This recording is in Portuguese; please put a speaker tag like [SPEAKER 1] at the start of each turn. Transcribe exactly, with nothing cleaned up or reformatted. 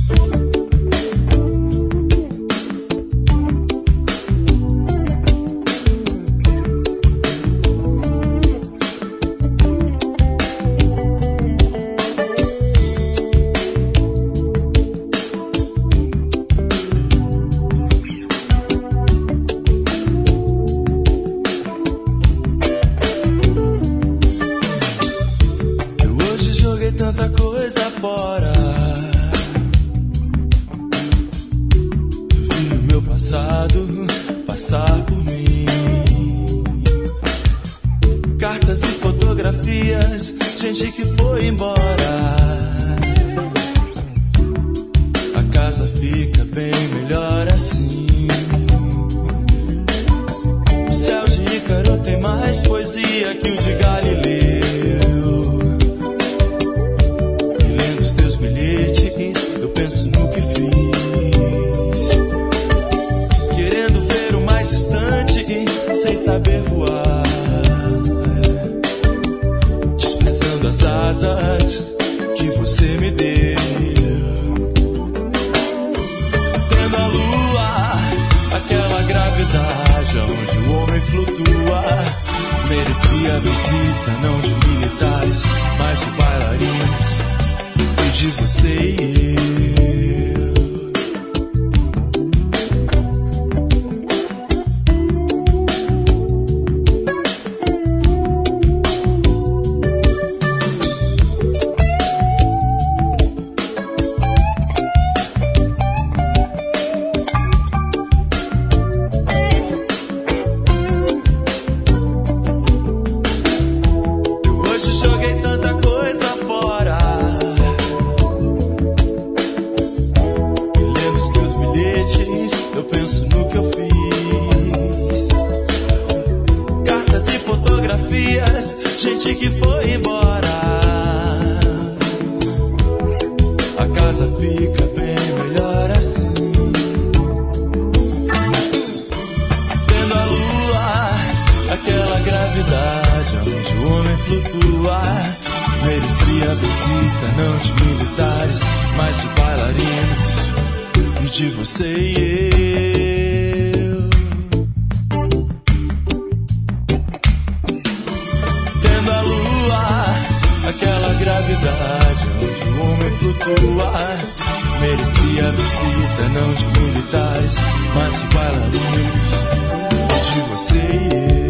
[SPEAKER 1] Tanta coisa fora, vi o meu passado passar por mim. Cartas e fotografias, gente que foi embora. A casa fica bem melhor assim. O céu de Ícaro tem mais poesia que o de Galileu. Eu penso no que fiz, querendo ver o mais distante sem saber voar, desprezando as asas que você me deu. Tendo a lua, aquela gravidade onde o homem flutua, merecia a visita não de militares, mas de bailarinos, de você e eu. Eu hoje joguei tanta coisa fora, eu penso no que eu fiz. Cartas e fotografias, gente que foi embora. A casa fica bem melhor assim. Tendo a lua, aquela gravidade onde o homem flutua, merecia a visita não de militares, mas de bailarinos, de você e eu. Tendo a lua, aquela gravidade onde o homem flutua, merecia a visita não de militares, mas de bailarinos, de você e eu.